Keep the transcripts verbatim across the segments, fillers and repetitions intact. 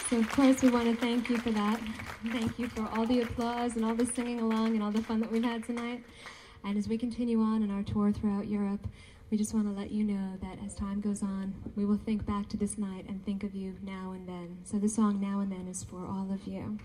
So of course we want to thank you for that. Thank you for all the applause and all the singing along and all the fun that we've had tonight. And as we continue on in our tour throughout Europe, we just want to let you know that as time goes on, we will think back to this night and think of you now and then. So the song Now and Then is for all of you.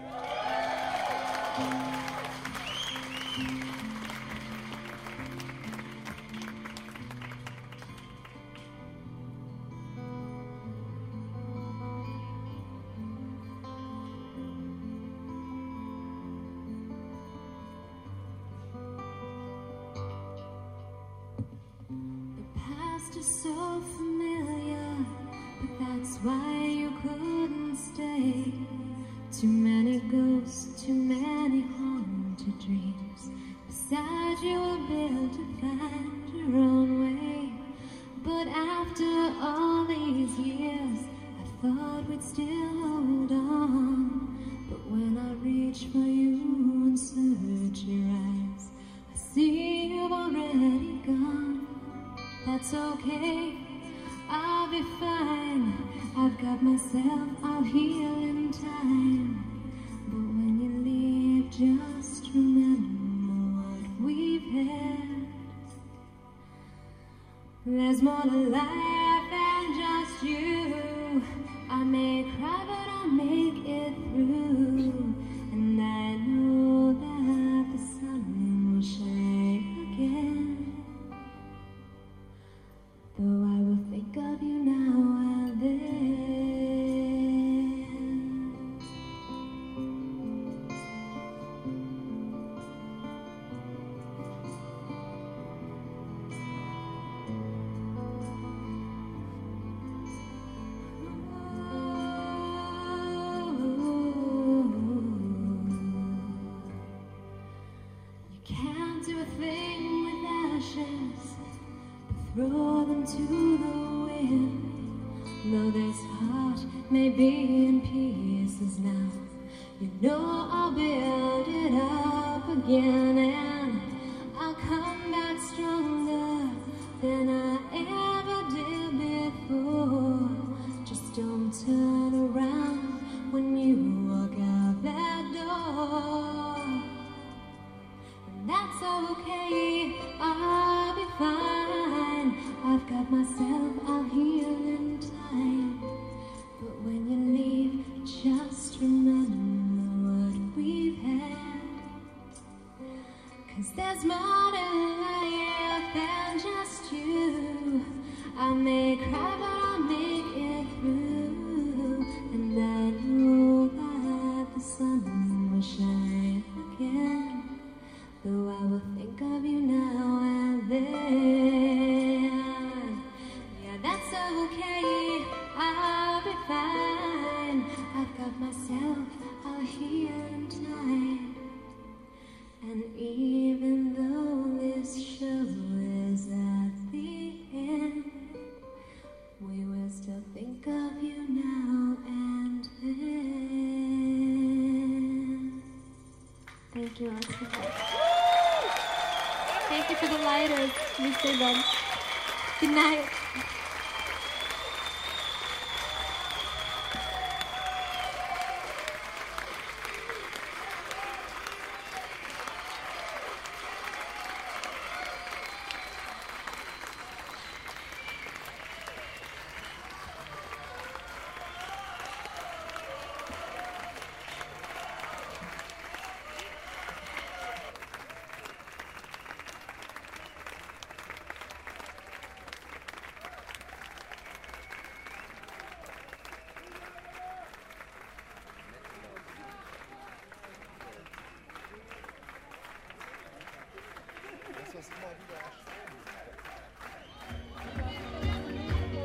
Is so familiar, but that's why you couldn't stay. Too many ghosts, too many haunted dreams. Besides, you were built to find your own way. But after all these years, I thought we'd still hold on. But when I reach for you and search your eyes, I see you've already gone. That's okay, I'll be fine. I've got myself, I'll heal in time. But when you leave, just remember what we've had. There's more to life than just you. I may cry, but I'll make it through. And I know that the sun will shine again. Though I will think of you now and then. You can't do a thing with ashes. Throw them to the wind. Though this heart may be in pieces now, you know I'll build it up again. And I'll come back stronger than I ever did before. Just don't turn around when you walk out that door. And that's okay, I'll be fine. I've got myself, I'll heal in time. But when you leave, just remember what we've had. Cause there's more to life than just you. I may cry, but I'll make it through. And I know that the sun will shine again. Though I will think of you now and then. Yeah, that's okay, I'll be fine. I've got myself, I'll heal in time. And even though this show is at the end, we will still think of you now and then. Thank you, Oscar. Thank you for the lighters, Mister Ben. Good night.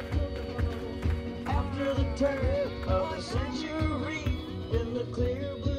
After the turn of the century, in the clear blue